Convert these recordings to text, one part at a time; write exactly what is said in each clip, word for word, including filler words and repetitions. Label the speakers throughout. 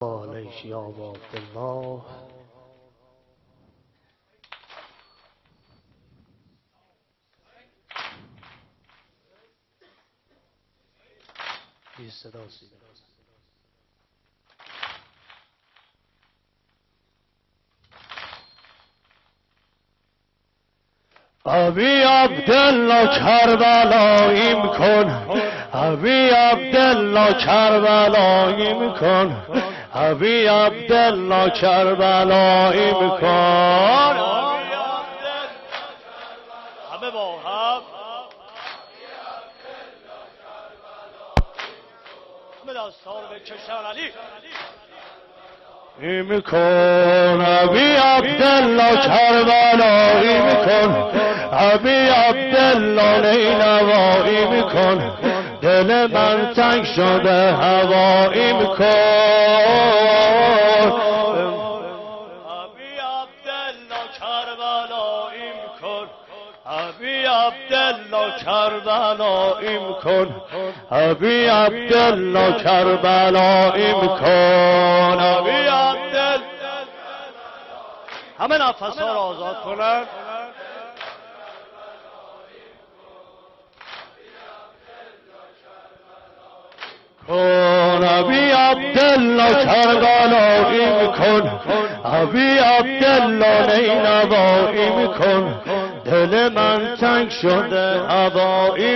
Speaker 1: علیک یا ابا عبدالله. بی صدا سیده ابی عبدالله کربلاییم کن، ابی عبدالله کربلاییم کن، ابی عبدالله کربلاییم کن. همه با هم همه دستان بکشن علی ایم کن، ابی عبدالله کربلایی میکن، ابی عبدالله نینوایی میکن، دل من تنگ شده هوایی میکن. ابی عبدالله کربلایی میکن، ابی عبدالله کربلایی میکن، ابی عبدالله کربلایی میکن، ابی عبدالله. همه نفس ها را آزاد کنن. کن ابی عبدالله کربلایی میکن، ابی عبدالله نینوایی میکن، دل من تنگ شده هوایی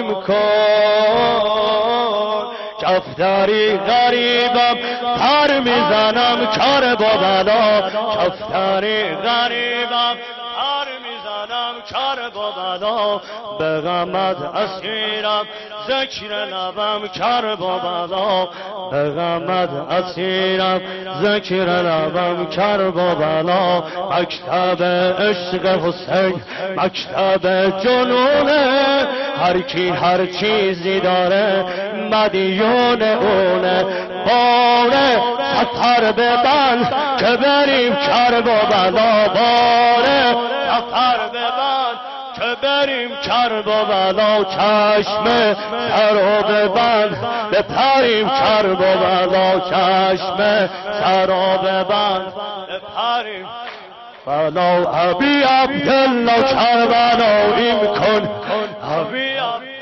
Speaker 1: میکن. کفتری غریبم پر میزنم کار با بلا، کفتری غریبم پر میزنم کار با بلا، به غمت اسیرم ذکر لبم کر با بلا، به غمت اسیرم ذکر لبم کر با بلا. مکتب عشق حسین مکتب جنونه، هر کی هر چیزی داره مدیون اونه. باره سفر ببند که بریم کر با بلا، باره سفر ببند که بریم کر با بلا. چشم سر ببند بپریم کر با بلا، چشم سر ببند بپریم بلا. ابی عبدالله کربلایی میکن، ابی عبدالله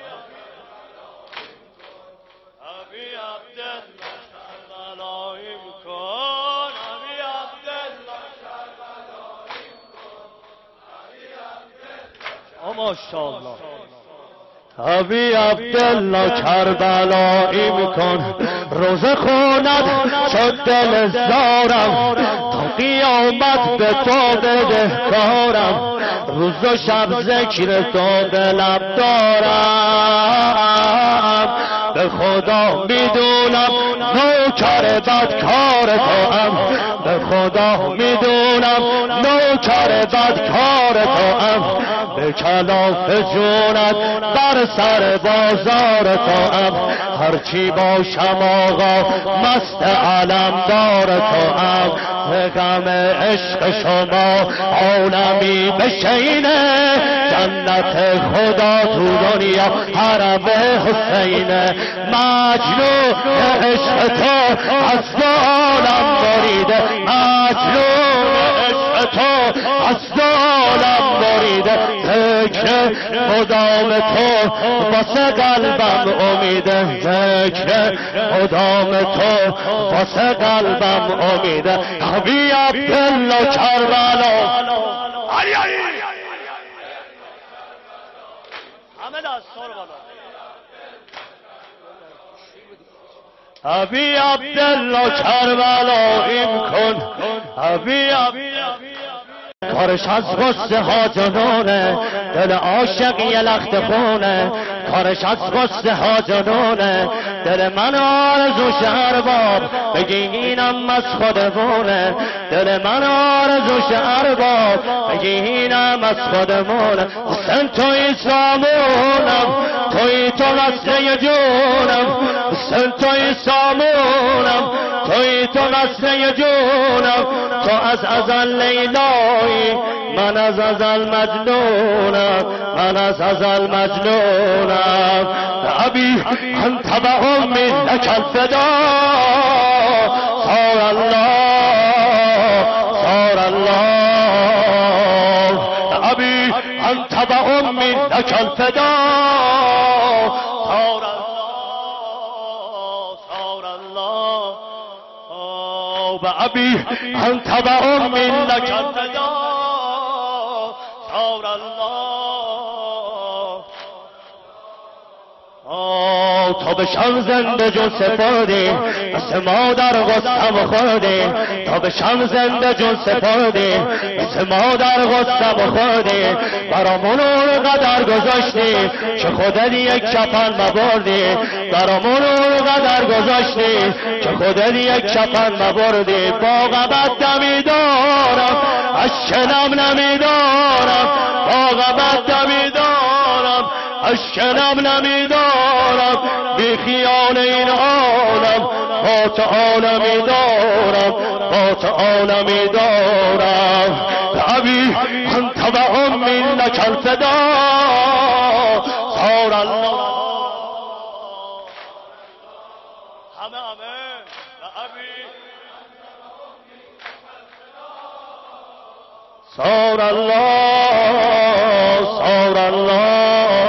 Speaker 1: ابی عبدالله کربلایی میکن، ابی عبدالله کربلایی میکن، ابی عبدالله. ماشاءالله. ابی عبدالله کربلایی میکن، روزه خوند شد دل زارم، تا قیامت به تو بدهکارم، روز و شب ذکر تو به لب دارم. به خدا میدونم نوکر بدکار تو ام، به خدا میدونم نوکر بدکار تو ام، به کلاف جونت بر سر بازار تو ام، هرچی باشم آقا مست علمدار تو ام. به غم عشق شما عالمی بشینه، جنت خدا تو دنیا حرم حسینه. مجنون عشق تو از عالم بریده، مجنون عشق تو از عالم بریده، ذکر مدام تو واسه قلبم امیده، ذکر مدام تو واسه قلبم امیده. ابی عبدالله کربلا علی علی همه دستار بالا. ابی عبدالله کربلایی کن، ابی عبدالله. کارش از غصه ها جنونه، دل عاشق یه لخت خونه، کارش از غصه ها جنونه، دل من آرزوش ارباب بگی اینم از خودمونه، دل من آرزوش ارباب بگی اینم از خودمونه. حسین توی سامونم، توی تو نسله جونم، حسین توی سامونم، توی تو نسله جونم، تو از ازل لیلایی، من از ازل مجنونم، من از ازل مجنونم. ابی انت و امی لک الفدا، تبع منك الفداء صار الله صار الله بأبي أنت تبع منك الفداء صار الله تا بشم زنده جون سپرده مثل مادر غصم خورده تا بشم زنده جون سپرده مثل مادر غصم خورده برامون اون قدر گذاشته که خودت یک کفن مبرده برامون اون قدر گذاشته که خودت یک کفن مبرده با غبت دمی دارم از شنم نمیدارم با غبت دمی دارم از شنم نمیدارم بی خیال این عالم با تو عالمی دارم با تو عالمی دارم ابی انت و امی لک الفداء صار الله همه همه ابی صار الله صار الله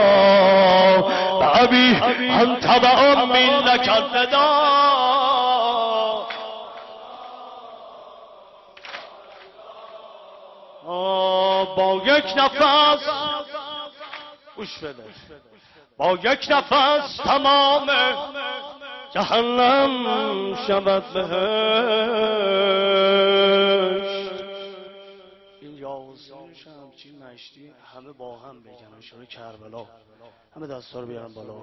Speaker 1: أبي أنت وأمي لك الفداء با یک نفس گوش بده با یک نفس تمام جهنم شود بهشت این یاوزونش همچین مشتی همه با هم بگن اشاره کربلا همه دستا رو بیارن بالا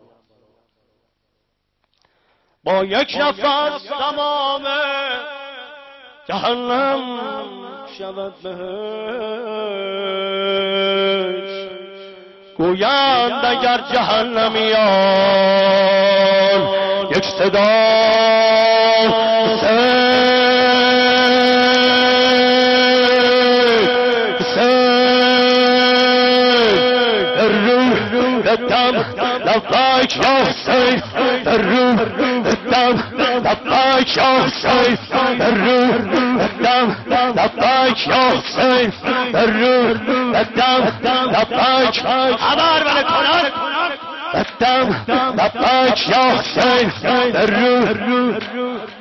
Speaker 1: با یک نفس تمام جهنم شود بهشت گویند اگر جهنمیان یک صدا الدم لبيك يا حسين الروح الدم لبيك يا حسين الروح الدم لبيك يا حسين الروح الدم لبيك خبر بله کنن الدم لبيك يا حسين الروح